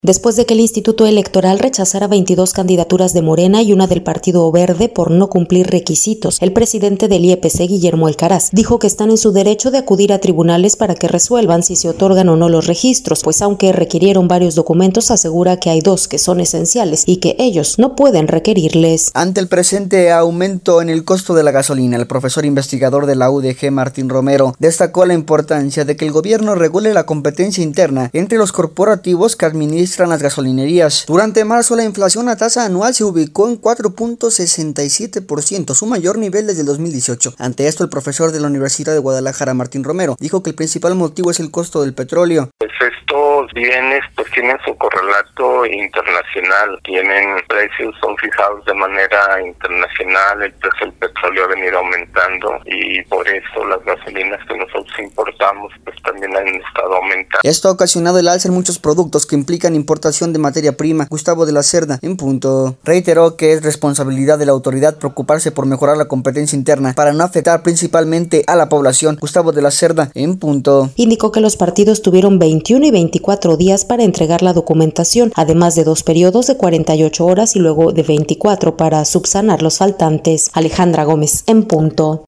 Después de que el Instituto Electoral rechazara 22 candidaturas de Morena y una del Partido Verde por no cumplir requisitos, el presidente del IEPC, Guillermo Alcaraz, dijo que están en su derecho de acudir a tribunales para que resuelvan si se otorgan o no los registros, pues aunque requirieron varios documentos, asegura que hay dos que son esenciales y que ellos no pueden requerirles. Ante el presente aumento en el costo de la gasolina, el profesor investigador de la UDG, Martín Romero, destacó la importancia de que el gobierno regule la competencia interna entre los corporativos que administran las gasolinerías. Durante marzo, la inflación a tasa anual se ubicó en 4.67%, su mayor nivel desde el 2018. Ante esto, el profesor de la Universidad de Guadalajara, Martín Romero, dijo que el principal motivo es el costo del petróleo. Pues estos bienes tienen su correlato internacional, tienen precios, son fijados de manera internacional, el precio del petróleo ha venido aumentando y por eso las gasolinas que nosotros importamos también han estado aumentando. Esto ha ocasionado el alza en muchos productos que implican importación de materia prima. Gustavo de la Cerda, en punto, reiteró que es responsabilidad de la autoridad preocuparse por mejorar la competencia interna para no afectar principalmente a la población. Gustavo de la Cerda, en punto. Indicó que los partidos tuvieron 21 y 24 días para entregar la documentación, además de 2 periodos de 48 horas y luego de 24 para subsanar los faltantes. Alejandra Gómez, en punto.